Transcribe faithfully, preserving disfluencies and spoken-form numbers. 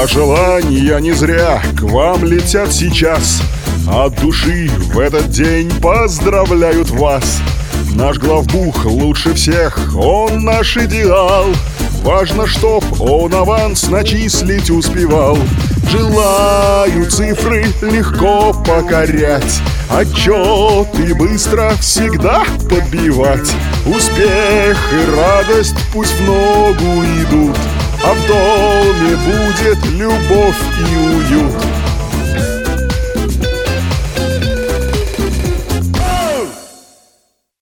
Пожелания не зря к вам летят сейчас. От души в этот день поздравляют вас. Наш главбух лучше всех, он наш идеал. Важно, чтоб он аванс начислить успевал. Желаю цифры легко покорять, отчеты быстро всегда подбивать. Успех и радость пусть в ногу идут, а в доме будет любовь и уют.